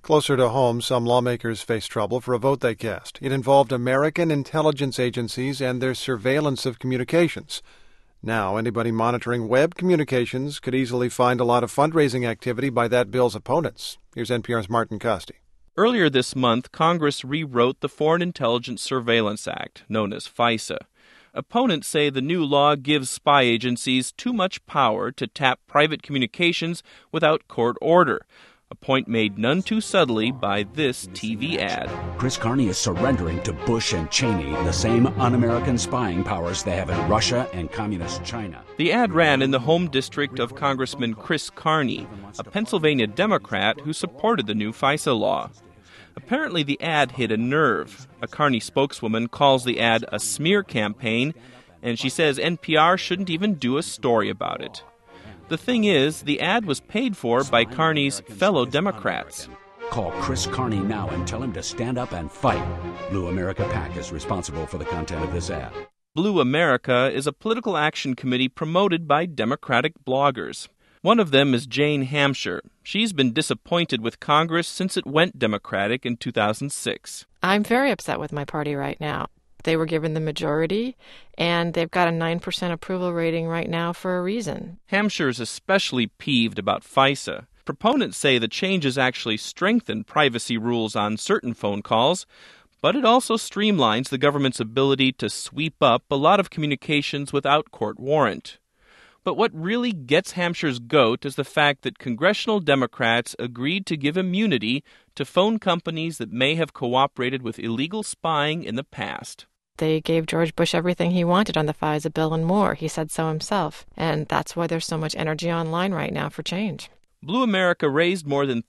Closer to home, some lawmakers face trouble for a vote they cast. It involved American intelligence agencies and their surveillance of communications. Now, anybody monitoring web communications could easily find a lot of fundraising activity by that bill's opponents. Here's NPR's Martin Costi. Earlier this month, Congress rewrote the Foreign Intelligence Surveillance Act, known as FISA. Opponents say the new law gives spy agencies too much power to tap private communications without court order, a point made none too subtly by this TV ad. Chris Carney is surrendering to Bush and Cheney, the same un-American spying powers they have in Russia and communist China. The ad ran in the home district of Congressman Chris Carney, a Pennsylvania Democrat who supported the new FISA law. Apparently the ad hit a nerve. A Carney spokeswoman calls the ad a smear campaign, and she says NPR shouldn't even do a story about it. The thing is, the ad was paid for by Carney's fellow Democrats. Call Chris Carney now and tell him to stand up and fight. Blue America PAC is responsible for the content of this ad. Blue America is a political action committee promoted by Democratic bloggers. One of them is Jane Hampshire. She's been disappointed with Congress since it went Democratic in 2006. I'm very upset with my party right now. They were given the majority, and they've got a 9% approval rating right now for a reason. Hampshire's especially peeved about FISA. Proponents say the changes actually strengthen privacy rules on certain phone calls, but it also streamlines the government's ability to sweep up a lot of communications without court warrant. But what really gets Hampshire's goat is the fact that congressional Democrats agreed to give immunity to phone companies that may have cooperated with illegal spying in the past. They gave George Bush everything he wanted on the FISA bill and more. He said so himself. And that's why there's so much energy online right now for change. Blue America raised more than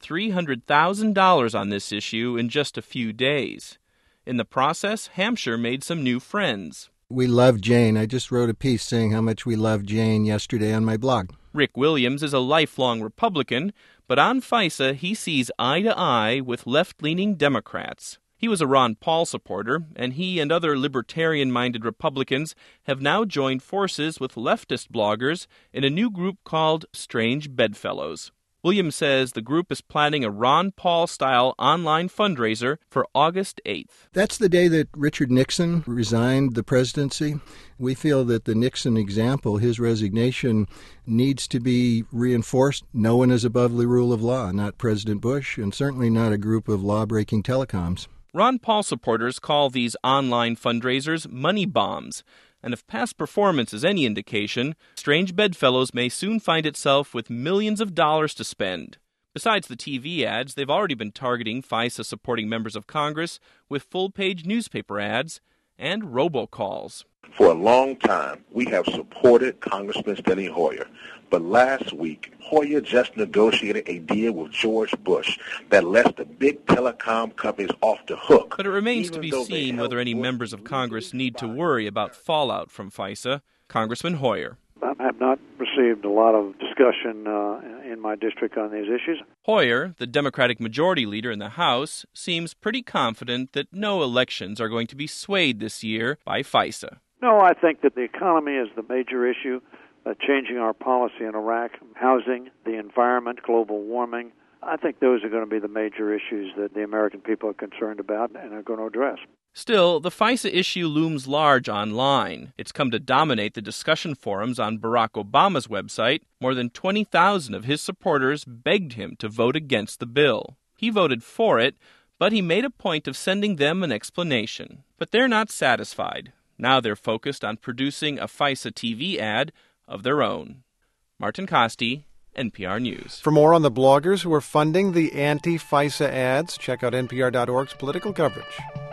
$300,000 on this issue in just a few days. In the process, Hampshire made some new friends. We love Jane. I just wrote a piece saying how much we love Jane yesterday on my blog. Rick Williams is a lifelong Republican, but on FISA he sees eye to eye with left-leaning Democrats. He was a Ron Paul supporter, and he and other libertarian-minded Republicans have now joined forces with leftist bloggers in a new group called Strange Bedfellows. Williams says the group is planning a Ron Paul-style online fundraiser for August 8th. That's the day that Richard Nixon resigned the presidency. We feel that the Nixon example, his resignation, needs to be reinforced. No one is above the rule of law, not President Bush, and certainly not a group of law-breaking telecoms. Ron Paul supporters call these online fundraisers money bombs. And if past performance is any indication, Strange Bedfellows may soon find itself with millions of dollars to spend. Besides the TV ads, they've already been targeting FISA-supporting members of Congress with full-page newspaper ads and robocalls. For a long time, we have supported Congressman Steny Hoyer. But last week, Hoyer just negotiated a deal with George Bush that lets the big telecom companies off the hook. But it remains to be seen whether any members of Congress need to worry about fallout from FISA. Congressman Hoyer. I have not received a lot of discussion in my district on these issues. Hoyer, the Democratic majority leader in the House, seems pretty confident that no elections are going to be swayed this year by FISA. No, I think that the economy is the major issue. Changing our policy in Iraq, housing, the environment, global warming. I think those are going to be the major issues that the American people are concerned about and are going to address. Still, the FISA issue looms large online. It's come to dominate the discussion forums on Barack Obama's website. More than 20,000 of his supporters begged him to vote against the bill. He voted for it, but he made a point of sending them an explanation. But they're not satisfied. Now they're focused on producing a FISA TV ad of their own. Martin Costi, NPR News. For more on the bloggers who are funding the anti-FISA ads, check out npr.org's political coverage.